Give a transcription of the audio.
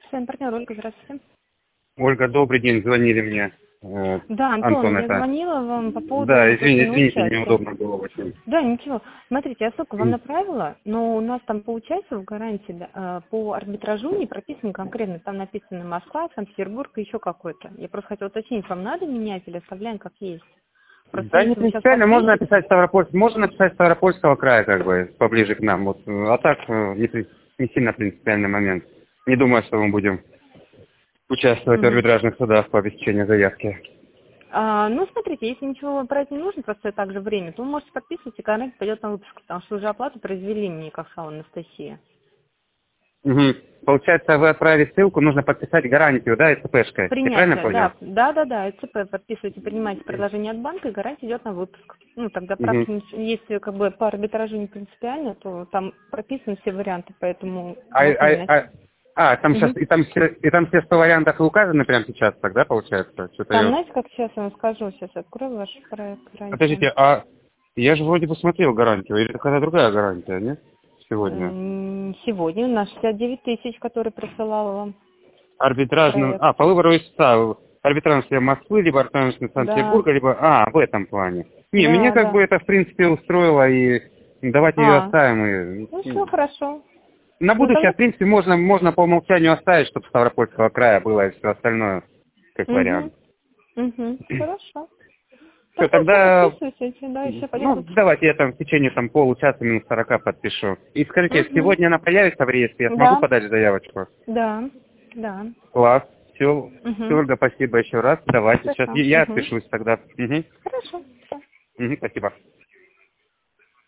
СМ партнер Ольга, здравствуйте. Ольга, добрый день, звонили мне. Да, Антон, я звонила вам по поводу Да, извините, участия. неудобно было очень. Да, ничего. Смотрите, я ссылку вам направила, но у нас там по участию в гарантии по арбитражу не прописано конкретно. Там написано Москва, Санкт-Петербург и еще какой-то. Я просто хотела уточнить, вам надо менять или оставляем как есть? Просто Да, если не вы сейчас принципиально, можно подпишете... написать можно написать Ставропольского края, как бы, поближе к нам. Вот, а так не сильно принципиальный момент. Не думаю, что мы будем участвовать в арбитражных судах по обеспечению заявки. Ну, смотрите, если ничего брать не нужно, просто также время, то вы можете подписывать, и гарантия пойдет на выпуск, потому что уже оплату произвели мне, как сказала Анастасия. Угу. Получается, вы отправили ссылку, нужно подписать гарантию, да, СПшкой. Я правильно понял? Да, ЦП подписываете, принимаете предложение от банка, и гарантия идет на выпуск. Ну, тогда практика, если как бы по арбитражу не принципиально, то там прописаны все варианты, поэтому можно менять. Там сейчас, и там все 100 вариантов и указаны прямо сейчас, тогда получается? Что-то Там, я... знаете, как сейчас я вам скажу, сейчас открою ваш проект гарантии. Подождите, я же вроде посмотрел гарантию, или какая-то другая гарантия, нет? Сегодня. Сегодня у нас 69 тысяч, которые присылала вам. Арбитражную... по выбору из ста. Арбитражную для Москвы, либо арбитражную Санкт-Петербурга, либо... в этом плане. Не, меня как бы это, в принципе, устроило, и давайте ее оставим. И... Ну, все хорошо. На будущее, в принципе, можно по умолчанию оставить, чтобы Ставропольского края было, и все остальное, как вариант. Хорошо. Все, тогда... давайте я там в течение получаса, минут 40 подпишу. И скажите, сегодня она появится в реестре, я смогу подать заявочку? Да. Класс. Все, Ольга, спасибо еще раз. Давайте, сейчас я отпишусь тогда. Хорошо. Спасибо.